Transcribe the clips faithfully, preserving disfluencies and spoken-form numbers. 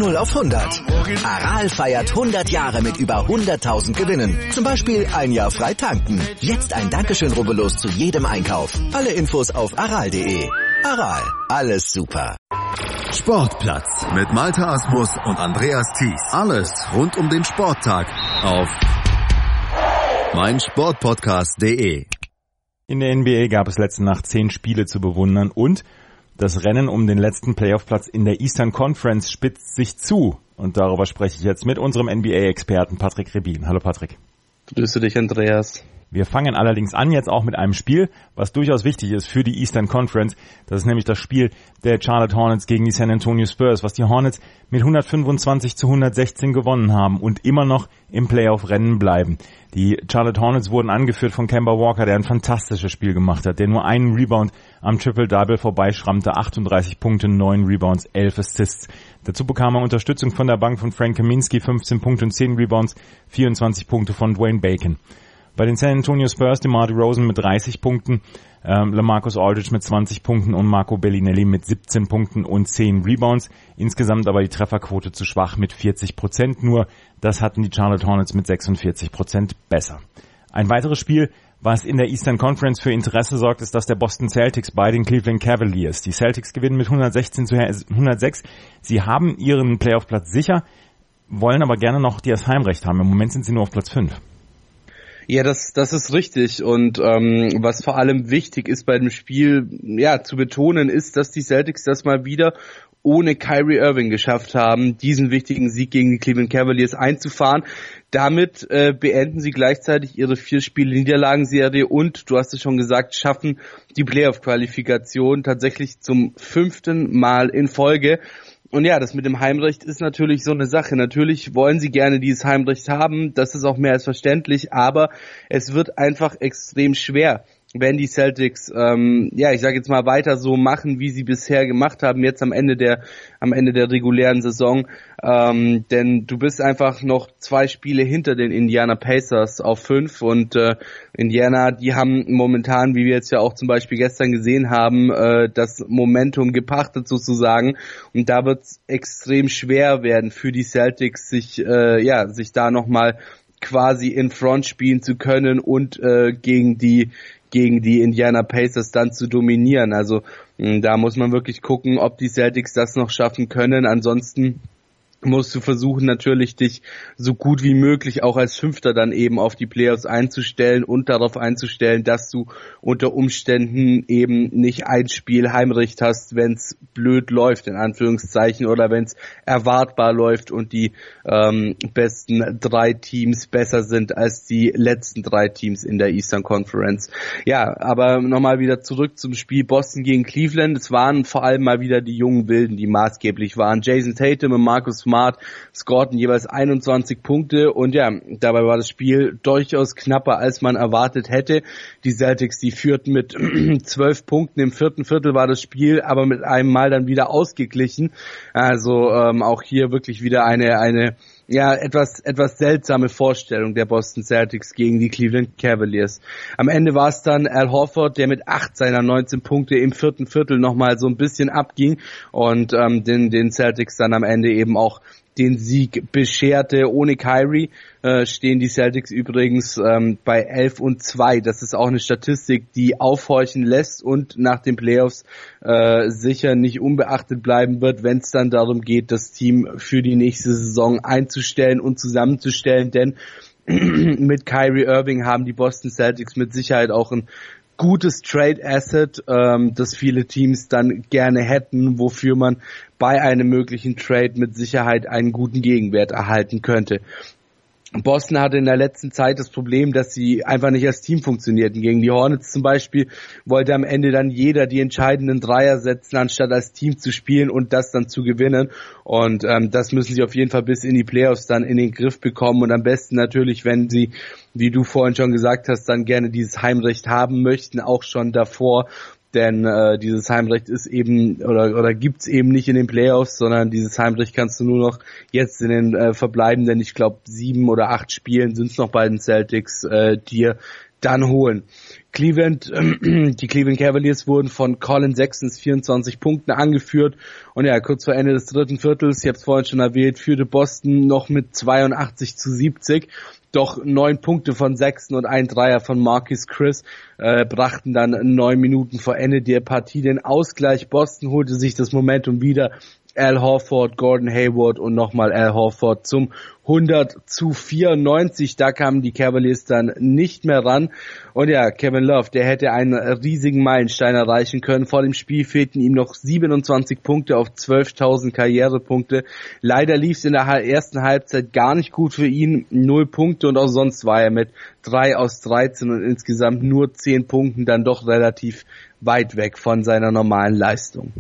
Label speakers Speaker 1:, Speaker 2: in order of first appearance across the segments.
Speaker 1: null auf hundert. Aral feiert hundert Jahre mit über hunderttausend Gewinnen. Zum Beispiel ein Jahr frei tanken. Jetzt ein Dankeschön, rubbellos zu jedem Einkauf. Alle Infos auf aral punkt de. Aral, alles super.
Speaker 2: Sportplatz mit Malte Asmus und Andreas Thies. Alles rund um den Sporttag auf meinsportpodcast punkt de.
Speaker 3: In der N B A gab es letzte Nacht zehn Spiele zu bewundern und das Rennen um den letzten Playoff-Platz in der Eastern Conference spitzt sich zu. Und darüber spreche ich jetzt mit unserem N B A-Experten Patrick Rebin. Hallo Patrick.
Speaker 4: Grüße dich, Andreas.
Speaker 3: Wir fangen allerdings an jetzt auch mit einem Spiel, was durchaus wichtig ist für die Eastern Conference. Das ist nämlich das Spiel der Charlotte Hornets gegen die San Antonio Spurs, was die Hornets mit hundertfünfundzwanzig zu hundertsechzehn gewonnen haben und immer noch im Playoff-Rennen bleiben. Die Charlotte Hornets wurden angeführt von Kemba Walker, der ein fantastisches Spiel gemacht hat, der nur einen Rebound am Triple-Double vorbeischrammte, achtunddreißig Punkte, neun Rebounds, elf Assists. Dazu bekam er Unterstützung von der Bank von Frank Kaminsky, fünfzehn Punkte und zehn Rebounds, vierundzwanzig Punkte von Dwayne Bacon. Bei den San Antonio Spurs DeMar DeRozan mit dreißig Punkten, ähm, LaMarcus Aldridge mit zwanzig Punkten und Marco Bellinelli mit siebzehn Punkten und zehn Rebounds. Insgesamt aber die Trefferquote zu schwach mit vierzig Prozent nur. Das hatten die Charlotte Hornets mit sechsundvierzig Prozent besser. Ein weiteres Spiel, was in der Eastern Conference für Interesse sorgt, ist das der Boston Celtics bei den Cleveland Cavaliers. Die Celtics gewinnen mit hundertsechzehn zu hundertsechs. Sie haben ihren Playoff-Platz sicher, wollen aber gerne noch das Heimrecht haben. Im Moment sind sie nur auf Platz fünf.
Speaker 4: Ja, das das ist richtig und ähm, was vor allem wichtig ist bei dem Spiel, ja, zu betonen ist, dass die Celtics das mal wieder ohne Kyrie Irving geschafft haben, diesen wichtigen Sieg gegen die Cleveland Cavaliers einzufahren. Damit äh, beenden sie gleichzeitig ihre vier-Spiele-Niederlagenserie und, du hast es schon gesagt, schaffen die Playoff-Qualifikation tatsächlich zum fünften Mal in Folge. Und ja, das mit dem Heimrecht ist natürlich so eine Sache. Natürlich wollen sie gerne dieses Heimrecht haben, das ist auch mehr als verständlich, aber es wird einfach extrem schwer, wenn die Celtics, ähm, ja, ich sage jetzt mal weiter so machen, wie sie bisher gemacht haben, jetzt am Ende der am Ende der regulären Saison, ähm, denn du bist einfach noch zwei Spiele hinter den Indiana Pacers auf fünf und äh, Indiana, die haben momentan, wie wir jetzt ja auch zum Beispiel gestern gesehen haben, äh, das Momentum gepachtet sozusagen und da wird es extrem schwer werden für die Celtics, sich äh, ja sich da nochmal quasi in Front spielen zu können und äh, gegen die gegen die Indiana Pacers dann zu dominieren. Also da muss man wirklich gucken, ob die Celtics das noch schaffen können. Ansonsten musst du versuchen natürlich dich so gut wie möglich auch als Fünfter dann eben auf die Playoffs einzustellen und darauf einzustellen, dass du unter Umständen eben nicht ein Spiel Heimrecht hast, wenn es blöd läuft, in Anführungszeichen, oder wenn es erwartbar läuft und die ähm, besten drei Teams besser sind als die letzten drei Teams in der Eastern Conference. Ja, aber nochmal wieder zurück zum Spiel Boston gegen Cleveland. Es waren vor allem mal wieder die jungen Wilden, die maßgeblich waren. Jason Tatum und Marcus Smart scorten jeweils einundzwanzig Punkte und ja, dabei war das Spiel durchaus knapper, als man erwartet hätte. Die Celtics, die führten mit zwölf Punkten, im vierten Viertel war das Spiel aber mit einem Mal dann wieder ausgeglichen. Also ähm, auch hier wirklich wieder eine eine ja, etwas etwas seltsame Vorstellung der Boston Celtics gegen die Cleveland Cavaliers. Am Ende war es dann Al Horford, der mit acht seiner neunzehn Punkte im vierten Viertel nochmal so ein bisschen abging und ähm, den, den Celtics dann am Ende eben auch den Sieg bescherte. Ohne Kyrie äh, stehen die Celtics übrigens ähm, bei elf und zwei. Das ist auch eine Statistik, die aufhorchen lässt und nach den Playoffs äh, sicher nicht unbeachtet bleiben wird, wenn es dann darum geht, das Team für die nächste Saison einzustellen und zusammenzustellen. Denn mit Kyrie Irving haben die Boston Celtics mit Sicherheit auch ein gutes Trade-Asset, ähm, das viele Teams dann gerne hätten, wofür man bei einem möglichen Trade mit Sicherheit einen guten Gegenwert erhalten könnte. Boston hatte in der letzten Zeit das Problem, dass sie einfach nicht als Team funktionierten. Gegen die Hornets zum Beispiel wollte am Ende dann jeder die entscheidenden Dreier setzen, anstatt als Team zu spielen und das dann zu gewinnen. Und ähm, das müssen sie auf jeden Fall bis in die Playoffs dann in den Griff bekommen und am besten natürlich, wenn sie, wie du vorhin schon gesagt hast, dann gerne dieses Heimrecht haben möchten, auch schon davor. Denn äh, dieses Heimrecht ist eben oder oder gibt's eben nicht in den Playoffs, sondern dieses Heimrecht kannst du nur noch jetzt in den äh, verbleibenden, ich glaube sieben oder acht Spielen sind es noch bei den Celtics, äh, dir dann holen. Cleveland, äh, die Cleveland Cavaliers wurden von Colin Sextons vierundzwanzig Punkten angeführt und ja, kurz vor Ende des dritten Viertels, ich habe es vorhin schon erwähnt, führte Boston noch mit zweiundachtzig zu siebzig. Doch neun Punkte von Sexton und ein Dreier von Marquise Chris äh, brachten dann neun Minuten vor Ende der Partie den Ausgleich. Boston holte sich das Momentum wieder. Al Horford, Gordon Hayward und nochmal Al Horford zum hundert zu vierundneunzig. Da kamen die Cavaliers dann nicht mehr ran. Und ja, Kevin Love, der hätte einen riesigen Meilenstein erreichen können. Vor dem Spiel fehlten ihm noch siebenundzwanzig Punkte auf zwölftausend Karrierepunkte. Leider lief es in der ersten Halbzeit gar nicht gut für ihn. Null Punkte und auch sonst war er mit drei aus dreizehn und insgesamt nur zehn Punkten dann doch relativ weit weg von seiner normalen Leistung.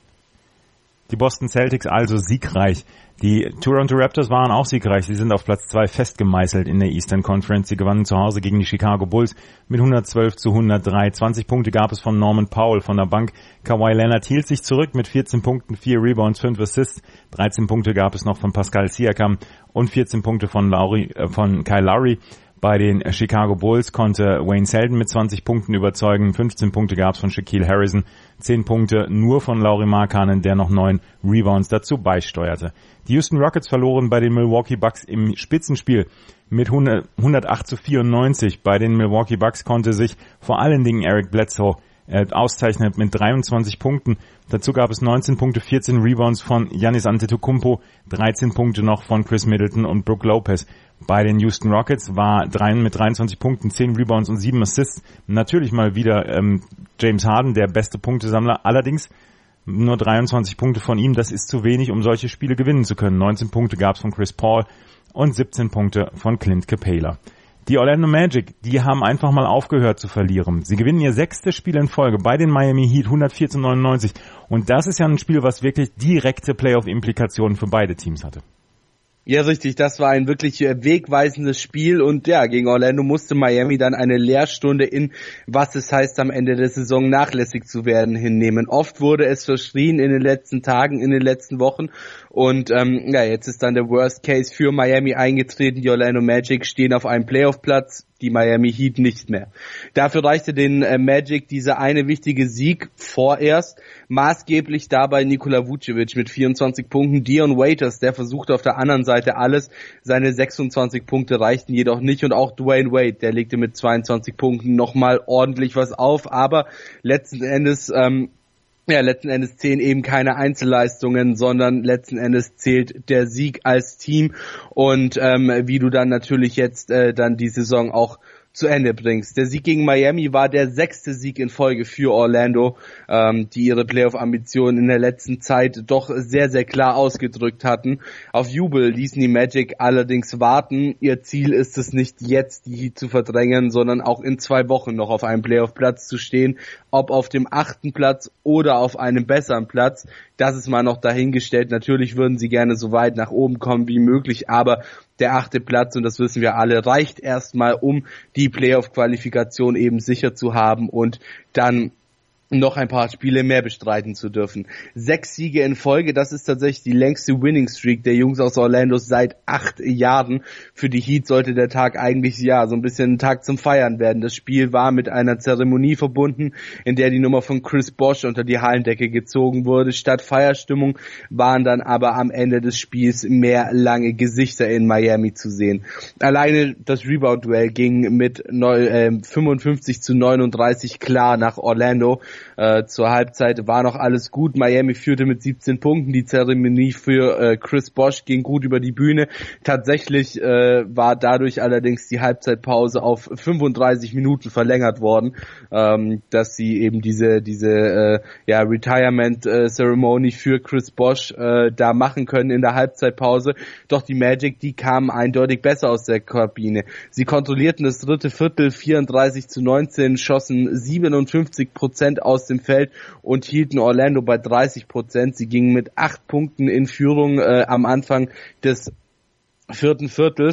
Speaker 3: Die Boston Celtics also siegreich. Die Toronto Raptors waren auch siegreich. Sie sind auf Platz zwei festgemeißelt in der Eastern Conference. Sie gewannen zu Hause gegen die Chicago Bulls mit hundertzwölf zu hundertdrei. zwanzig Punkte gab es von Norman Powell von der Bank. Kawhi Leonard hielt sich zurück mit vierzehn Punkten, vier Rebounds, fünf Assists. dreizehn Punkte gab es noch von Pascal Siakam und vierzehn Punkte von, Lowry, äh, von Kyle Lowry. Bei den Chicago Bulls konnte Wayne Selden mit zwanzig Punkten überzeugen, fünfzehn Punkte gab es von Shaquille Harrison, zehn Punkte nur von Lauri Markkanen, der noch neun Rebounds dazu beisteuerte. Die Houston Rockets verloren bei den Milwaukee Bucks im Spitzenspiel mit hundertacht zu vierundneunzig. Bei den Milwaukee Bucks konnte sich vor allen Dingen Eric Bledsoe äh, auszeichnen mit dreiundzwanzig Punkten. Dazu gab es neunzehn Punkte, vierzehn Rebounds von Giannis Antetokounmpo, dreizehn Punkte noch von Chris Middleton und Brook Lopez. Bei den Houston Rockets war drei mit dreiundzwanzig Punkten, zehn Rebounds und sieben Assists. Natürlich mal wieder ähm, James Harden, der beste Punktesammler. Allerdings nur dreiundzwanzig Punkte von ihm. Das ist zu wenig, um solche Spiele gewinnen zu können. neunzehn Punkte gab es von Chris Paul und siebzehn Punkte von Clint Capela. Die Orlando Magic, die haben einfach mal aufgehört zu verlieren. Sie gewinnen ihr sechstes Spiel in Folge bei den Miami Heat, hundertvier zu neunundneunzig. Und das ist ja ein Spiel, was wirklich direkte Playoff-Implikationen für beide Teams hatte.
Speaker 4: Ja, richtig, das war ein wirklich wegweisendes Spiel und ja, gegen Orlando musste Miami dann eine Lehrstunde in, was es heißt, am Ende der Saison nachlässig zu werden, hinnehmen. Oft wurde es verschrien in den letzten Tagen, in den letzten Wochen und ähm, ja, jetzt ist dann der Worst Case für Miami eingetreten. Die Orlando Magic stehen auf einem Playoff-Platz, die Miami Heat nicht mehr. Dafür reichte den äh, Magic dieser eine wichtige Sieg vorerst, maßgeblich dabei Nikola Vucevic mit vierundzwanzig Punkten, Dion Waiters, der versuchte auf der anderen Seite alles, seine sechsundzwanzig Punkte reichten jedoch nicht und auch Dwayne Wade, der legte mit zweiundzwanzig Punkten nochmal ordentlich was auf, aber letzten Endes ähm, Ja, letzten Endes zählen eben keine Einzelleistungen, sondern letzten Endes zählt der Sieg als Team und ähm, wie du dann natürlich jetzt äh, dann die Saison auch zu Ende bringst. Der Sieg gegen Miami war der sechste Sieg in Folge für Orlando, ähm, die ihre Playoff-Ambitionen in der letzten Zeit doch sehr, sehr klar ausgedrückt hatten. Auf Jubel ließen die Magic allerdings warten. Ihr Ziel ist es nicht jetzt, die Heat zu verdrängen, sondern auch in zwei Wochen noch auf einem Playoff-Platz zu stehen. Ob auf dem achten Platz oder auf einem besseren Platz, das ist mal noch dahingestellt. Natürlich würden sie gerne so weit nach oben kommen wie möglich, aber der achte Platz, und das wissen wir alle, reicht erstmal, um die Playoff-Qualifikation eben sicher zu haben und dann noch ein paar Spiele mehr bestreiten zu dürfen. Sechs Siege in Folge, das ist tatsächlich die längste Winning Streak der Jungs aus Orlando seit acht Jahren. Für die Heat sollte der Tag eigentlich, ja, so ein bisschen ein Tag zum Feiern werden. Das Spiel war mit einer Zeremonie verbunden, in der die Nummer von Chris Bosh unter die Hallendecke gezogen wurde. Statt Feierstimmung waren dann aber am Ende des Spiels mehr lange Gesichter in Miami zu sehen. Alleine das Rebound-Duell ging mit fünfundfünfzig zu neununddreißig klar nach Orlando. Äh, zur Halbzeit war noch alles gut. Miami führte mit siebzehn Punkten. Die Zeremonie für äh, Chris Bosh ging gut über die Bühne. Tatsächlich äh, war dadurch allerdings die Halbzeitpause auf fünfunddreißig Minuten verlängert worden, ähm, dass sie eben diese diese äh, ja Retirement äh, Ceremony für Chris Bosh äh, da machen können in der Halbzeitpause. Doch die Magic, die kamen eindeutig besser aus der Kabine. Sie kontrollierten das dritte Viertel vierunddreißig zu neunzehn, schossen siebenundfünfzig Prozent aus dem Feld und hielten Orlando bei dreißig Prozent. Sie gingen mit acht Punkten in Führung äh, am Anfang des vierten Viertels.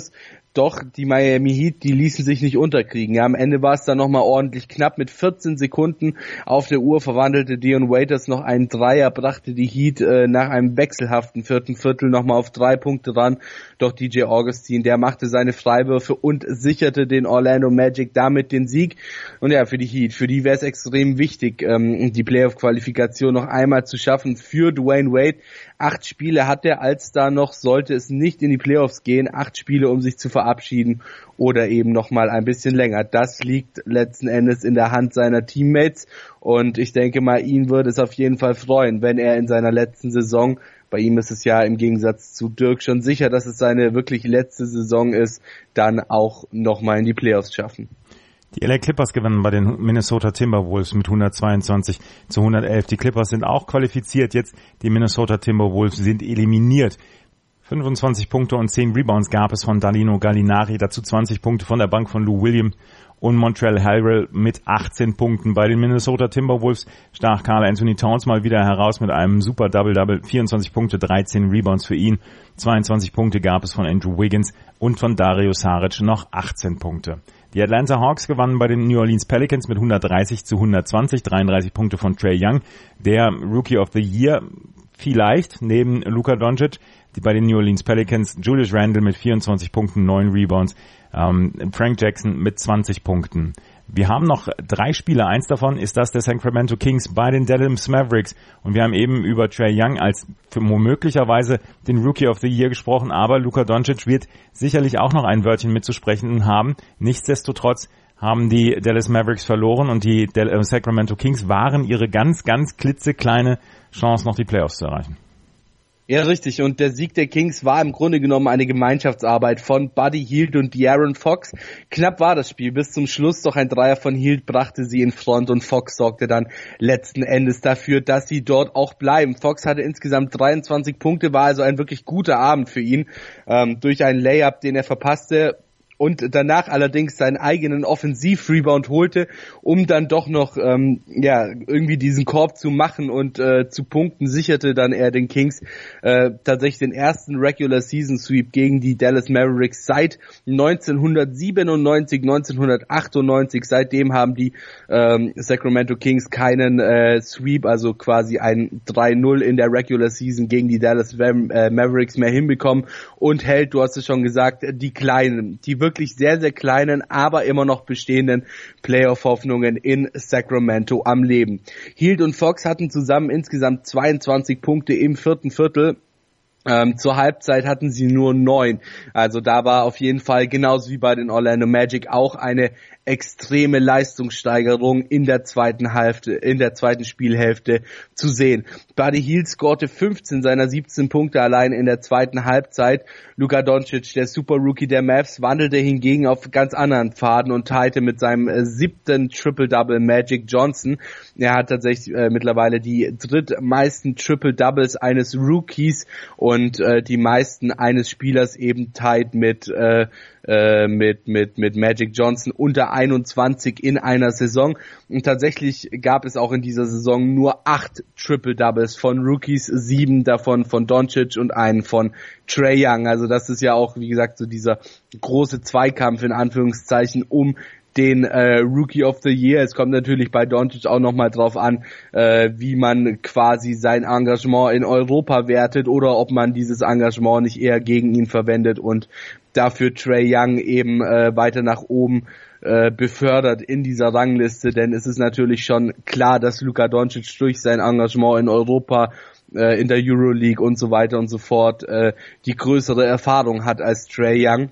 Speaker 4: Doch, die Miami Heat, die ließen sich nicht unterkriegen. Ja, am Ende war es dann nochmal ordentlich knapp. Mit vierzehn Sekunden auf der Uhr verwandelte Dion Waiters noch einen Dreier, brachte die Heat äh, nach einem wechselhaften vierten Viertel nochmal auf drei Punkte ran. Doch D J Augustin, der machte seine Freiwürfe und sicherte den Orlando Magic damit den Sieg. Und ja, für die Heat, für die wäre es extrem wichtig, ähm, die Playoff-Qualifikation noch einmal zu schaffen. Für Dwayne Wade, acht Spiele hat er als da noch, sollte es nicht in die Playoffs gehen, acht Spiele, um sich zu verabschieden oder eben noch mal ein bisschen länger. Das liegt letzten Endes in der Hand seiner Teammates und ich denke mal, ihn würde es auf jeden Fall freuen, wenn er in seiner letzten Saison, bei ihm ist es ja im Gegensatz zu Dirk schon sicher, dass es seine wirklich letzte Saison ist, dann auch noch mal in die Playoffs schaffen.
Speaker 3: Die L A Clippers gewinnen bei den Minnesota Timberwolves mit hundertzweiundzwanzig zu hundertelf. Die Clippers sind auch qualifiziert. Jetzt die Minnesota Timberwolves sind eliminiert. fünfundzwanzig Punkte und zehn Rebounds gab es von Danilo Gallinari. Dazu zwanzig Punkte von der Bank von Lou Williams und Montrezl Harrell mit achtzehn Punkten. Bei den Minnesota Timberwolves stach Karl Anthony Towns mal wieder heraus mit einem super Double-Double. vierundzwanzig Punkte, dreizehn Rebounds für ihn. zweiundzwanzig Punkte gab es von Andrew Wiggins und von Dario Saric noch achtzehn Punkte. Die Atlanta Hawks gewannen bei den New Orleans Pelicans mit hundertdreißig zu hundertzwanzig, dreiunddreißig Punkte von Trae Young, der Rookie of the Year vielleicht neben Luka Doncic. Die bei den New Orleans Pelicans Julius Randle mit vierundzwanzig Punkten, neun Rebounds, ähm, Frank Jackson mit zwanzig Punkten. Wir haben noch drei Spiele, eins davon ist das der Sacramento Kings bei den Dallas Mavericks und wir haben eben über Trae Young als für möglicherweise den Rookie of the Year gesprochen, aber Luka Doncic wird sicherlich auch noch ein Wörtchen mitzusprechen haben. Nichtsdestotrotz haben die Dallas Mavericks verloren und die Sacramento Kings waren ihre ganz, ganz klitzekleine Chance, noch die Playoffs zu erreichen.
Speaker 4: Ja, richtig. Und der Sieg der Kings war im Grunde genommen eine Gemeinschaftsarbeit von Buddy Hield und De'Aaron Fox. Knapp war das Spiel bis zum Schluss, doch ein Dreier von Hield brachte sie in Front und Fox sorgte dann letzten Endes dafür, dass sie dort auch bleiben. Fox hatte insgesamt dreiundzwanzig Punkte, war also ein wirklich guter Abend für ihn. Ähm, durch einen Layup, den er verpasste, und danach allerdings seinen eigenen Offensiv-Rebound holte, um dann doch noch ähm, ja irgendwie diesen Korb zu machen und äh, zu punkten, sicherte dann er den Kings äh, tatsächlich den ersten Regular-Season-Sweep gegen die Dallas Mavericks seit neunzehnhundertsiebenundneunzig, neunzehnhundertachtundneunzig. Seitdem haben die ähm, Sacramento Kings keinen äh, Sweep, also quasi ein drei null in der Regular-Season gegen die Dallas äh, Mavericks mehr hinbekommen und hält, du hast es schon gesagt, die kleinen, die wirklich wirklich sehr, sehr kleinen, aber immer noch bestehenden Playoff-Hoffnungen in Sacramento am Leben. Hield und Fox hatten zusammen insgesamt zweiundzwanzig Punkte im vierten Viertel. Ähm, zur Halbzeit hatten sie nur neun. Also da war auf jeden Fall, genauso wie bei den Orlando Magic, auch eine extreme Leistungssteigerung in der zweiten Hälfte, in der zweiten Spielhälfte zu sehen. Buddy Hield scorte fünfzehn seiner siebzehn Punkte allein in der zweiten Halbzeit. Luka Doncic, der Super Rookie der Mavs, wandelte hingegen auf ganz anderen Pfaden und teilte mit seinem äh, siebten Triple-Double Magic Johnson. Er hat tatsächlich äh, mittlerweile die drittmeisten Triple-Doubles eines Rookies und äh, die meisten eines Spielers eben tied mit äh, äh, mit mit mit Magic Johnson unter einundzwanzig in einer Saison. Und tatsächlich gab es auch in dieser Saison nur acht Triple-Doubles von Rookies, sieben davon von Doncic und einen von Trae Young. Also das ist ja auch, wie gesagt, so dieser große Zweikampf in Anführungszeichen um den äh, Rookie of the Year. Es kommt natürlich bei Doncic auch nochmal drauf an, äh, wie man quasi sein Engagement in Europa wertet oder ob man dieses Engagement nicht eher gegen ihn verwendet und dafür Trae Young eben äh, weiter nach oben äh, befördert in dieser Rangliste. Denn es ist natürlich schon klar, dass Luka Doncic durch sein Engagement in Europa, äh, in der Euroleague und so weiter und so fort äh, die größere Erfahrung hat als Trae Young.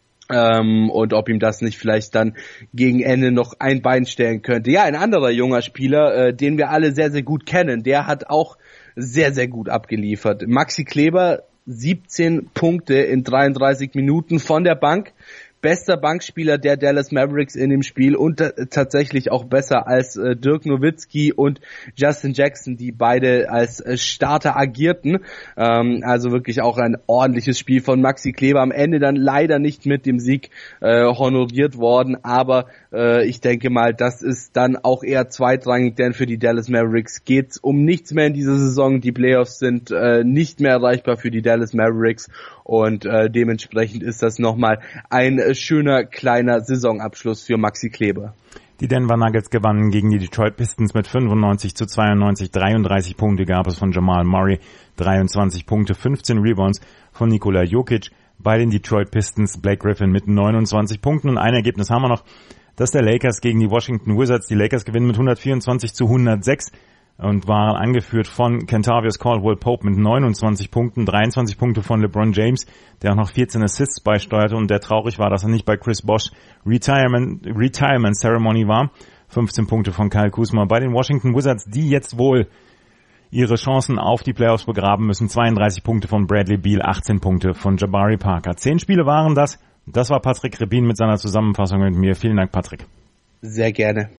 Speaker 4: Ähm, und ob ihm das nicht vielleicht dann gegen Ende noch ein Bein stellen könnte. Ja, ein anderer junger Spieler, äh, den wir alle sehr, sehr gut kennen, der hat auch sehr, sehr gut abgeliefert. Maxi Kleber, siebzehn Punkte in dreiunddreißig Minuten von der Bank. Bester Bankspieler der Dallas Mavericks in dem Spiel und äh, tatsächlich auch besser als äh, Dirk Nowitzki und Justin Jackson, die beide als äh, Starter agierten. Ähm, also wirklich auch ein ordentliches Spiel von Maxi Kleber. Am Ende dann leider nicht mit dem Sieg äh, honoriert worden, aber äh, ich denke mal, das ist dann auch eher zweitrangig, denn für die Dallas Mavericks geht's um nichts mehr in dieser Saison. Die Playoffs sind äh, nicht mehr erreichbar für die Dallas Mavericks. und äh, dementsprechend ist das nochmal ein äh, schöner kleiner Saisonabschluss für Maxi Kleber.
Speaker 3: Die Denver Nuggets gewannen gegen die Detroit Pistons mit fünfundneunzig zu zweiundneunzig. dreiunddreißig Punkte gab es von Jamal Murray, dreiundzwanzig Punkte, fünfzehn Rebounds von Nikola Jokic. Bei den Detroit Pistons Blake Griffin mit neunundzwanzig Punkten. Und ein Ergebnis haben wir noch, das der Lakers gegen die Washington Wizards. Die Lakers gewinnen mit hundertvierundzwanzig zu hundertsechs und waren angeführt von Kentavious Caldwell-Pope mit neunundzwanzig Punkten, dreiundzwanzig Punkte von LeBron James, der auch noch vierzehn Assists beisteuerte und der traurig war, dass er nicht bei Chris Bosh Retirement, Retirement Ceremony war. fünfzehn Punkte von Kyle Kuzma. Bei den Washington Wizards, die jetzt wohl ihre Chancen auf die Playoffs begraben müssen, zweiunddreißig Punkte von Bradley Beal, achtzehn Punkte von Jabari Parker. Zehn Spiele waren das. Das war Patrick Rebin mit seiner Zusammenfassung mit mir. Vielen Dank, Patrick.
Speaker 4: Sehr gerne.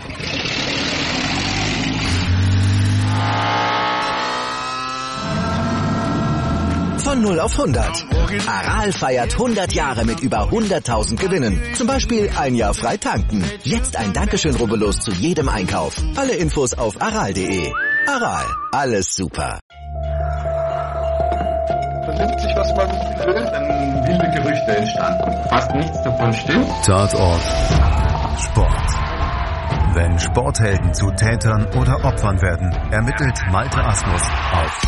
Speaker 1: Von null auf hundert. Aral feiert hundert Jahre mit über hunderttausend Gewinnen. Zum Beispiel ein Jahr frei tanken. Jetzt ein Dankeschön, rubbellos zu jedem Einkauf. Alle Infos auf aral punkt de. Aral, alles super.
Speaker 5: Vernimmt sich, was man will, dann wilde Gerüchte entstanden. Fast nichts davon stimmt.
Speaker 2: Tatort Sport. Wenn Sporthelden zu Tätern oder Opfern werden, ermittelt Malte Asmus auf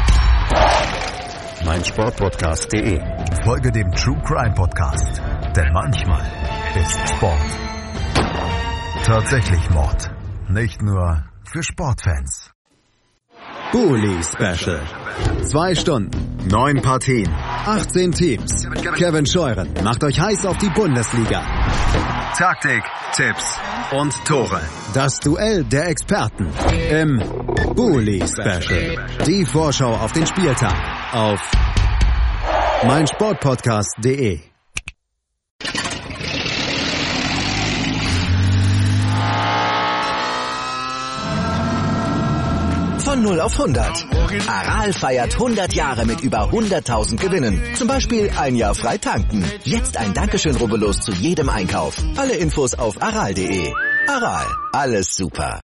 Speaker 2: meinsportpodcast punkt de. Folge dem True Crime Podcast, denn manchmal ist Sport tatsächlich Mord. Nicht nur für Sportfans. Bully Special. Zwei Stunden, neun Partien, achtzehn Teams. Kevin Scheuren macht euch heiß auf die Bundesliga. Taktik, Tipps und Tore. Das Duell der Experten im Bully Special. Die Vorschau auf den Spieltag auf meinsportpodcast punkt de.
Speaker 1: Von null auf hundert. Aral feiert hundert Jahre mit über hunderttausend Gewinnen. Zum Beispiel ein Jahr frei tanken. Jetzt ein Dankeschön, rubbellos zu jedem Einkauf. Alle Infos auf aral punkt de. Aral, alles super.